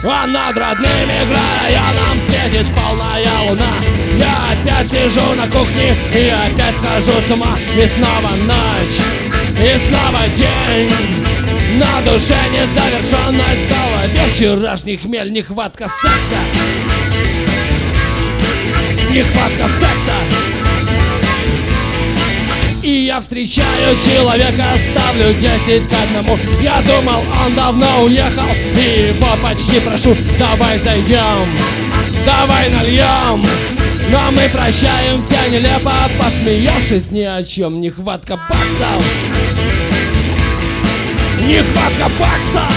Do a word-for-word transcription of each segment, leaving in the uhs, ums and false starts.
А над родными краянам светит полная луна. Я опять сижу на кухне и опять схожу с ума. И снова ночь, и снова день. На душе незавершенность, в голове вчерашний хмель. Нехватка секса, нехватка секса. И я встречаю человека, ставлю десять к одному. Я думал, он давно уехал, и его почти прошу: давай зайдем, давай нальем. Но мы прощаемся нелепо, посмеявшись ни о чем. Нехватка баксов, нехватка баксов.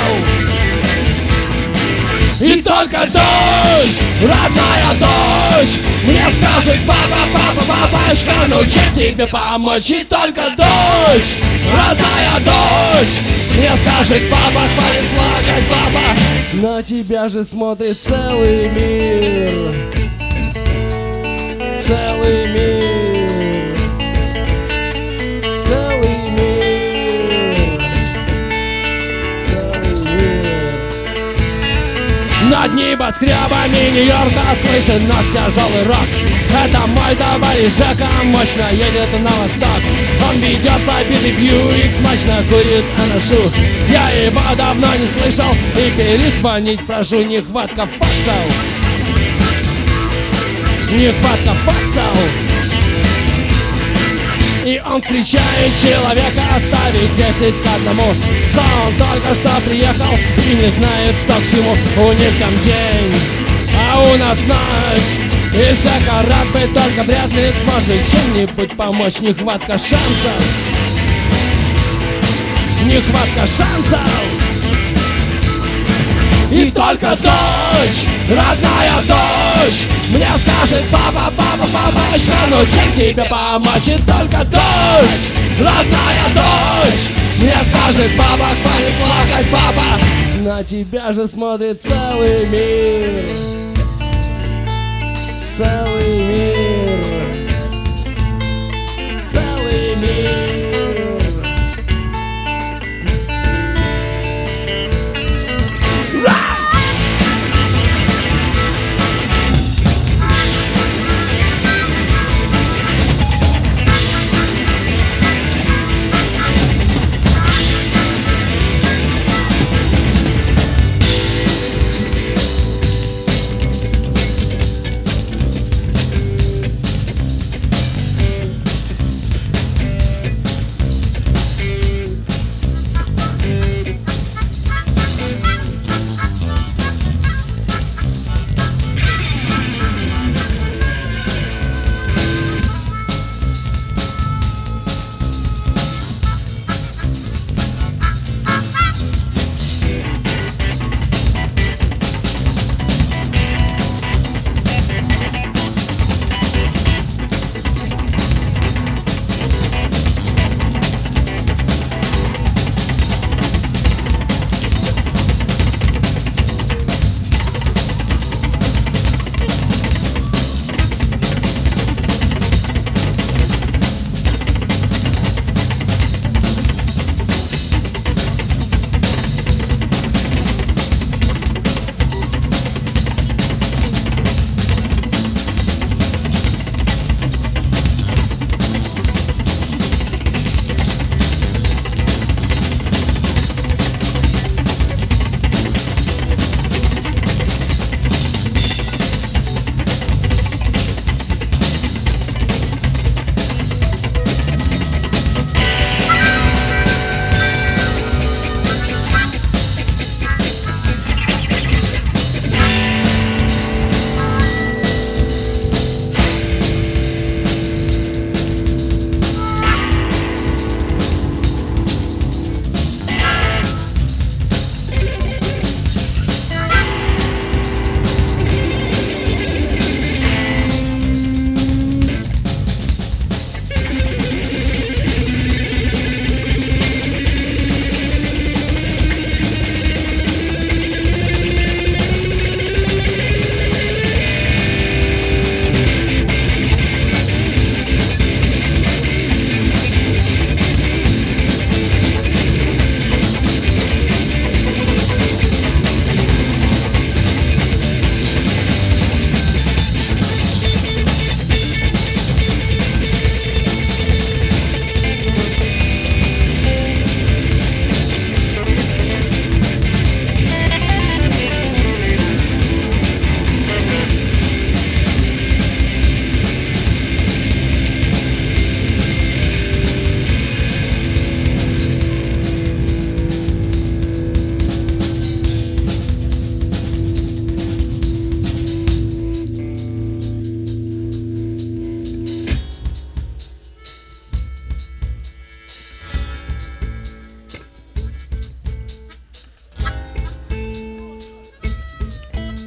И только дождь, родная дождь, мне скажет: папа, папа, папочка, ну чем тебе помочь? И только дождь, родная дождь, мне скажет: папа, хватит плакать, папа. На тебя же смотрит целый мир, целый мир, целый мир, целый мир. Над небоскребами Нью-Йорка слышен наш тяжелый рок. Это мой товарищ Жека мощно едет на восток. Он ведет побитый Бьюик, смачно курит анашу. Я его давно не слышал и перезвонить прошу. Нехватка факсов, нехватка факсов. И он встречает человека, оставит десять к одному, что он только что приехал и не знает, что к чему. У них там день, а у нас ночь. И Жека рад бы, только вряд ли сможет чем-нибудь помочь. Нехватка шансов, нехватка шансов. И только дождь, родная дождь, мне скажет: папа, папа, папочка, ну чем тебе помочь? И только дождь, родная дождь, мне скажет: папа, хватит плакать, папа. На тебя же смотрит целый мир, целый мир, целый мир.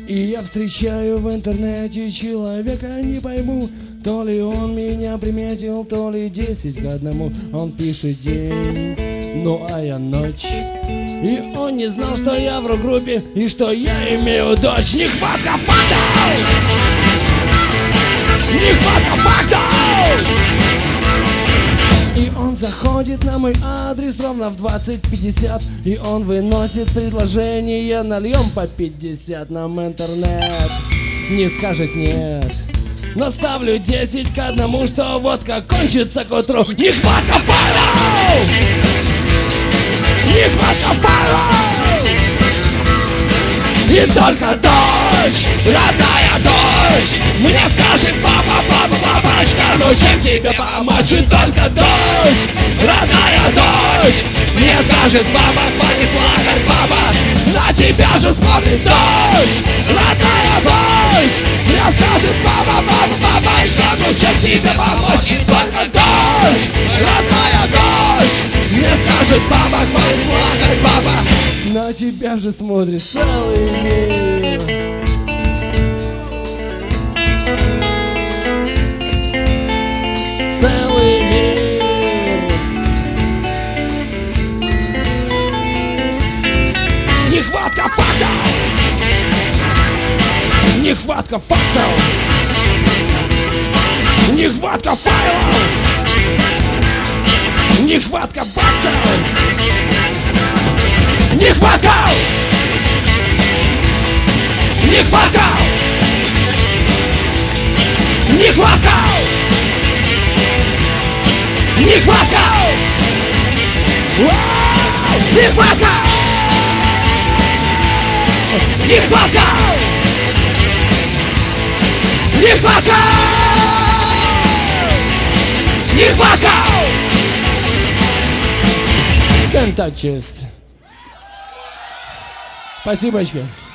И я встречаю в интернете человека, не пойму, то ли он меня приметил, то ли десять к одному. Он пишет день, ну а я ночь. И он не знал, что я в рок-группе и что я имею дочь. Нехватка фактов! Нехватка фактов! И он заходит на мой адрес ровно в двадцать пятьдесят. И он выносит предложение: нальем по пятьдесят. Нам интернет не скажет нет. Наставлю десять к одному, что водка кончится к утру. Нехватка файлов! Нехватка файлов! И только дочь, родная дочь, мне скажет: папа, папа, папочка, ну чем тебе помочь? И только дочь, родная дочь, мне скажет: папа, хватит плакать, папа, на тебя же смотрит дочь, родная дочь, мне скажет: папа, папа, папочка, ну чем тебе помочь? И только дочь, родная дочь, мне скажет: папа, хватит плакать, папа, на тебя же смотрит целый мир. Целый мир. Нехватка фактов. Нехватка факсов. Нехватка файлов. Нехватка баксов. Нехватка! Нехватка! Нехватка! Нехватка! Нехватка! Нехватка! Нехватка! Нехватка! Can't touch this. Спасибочки.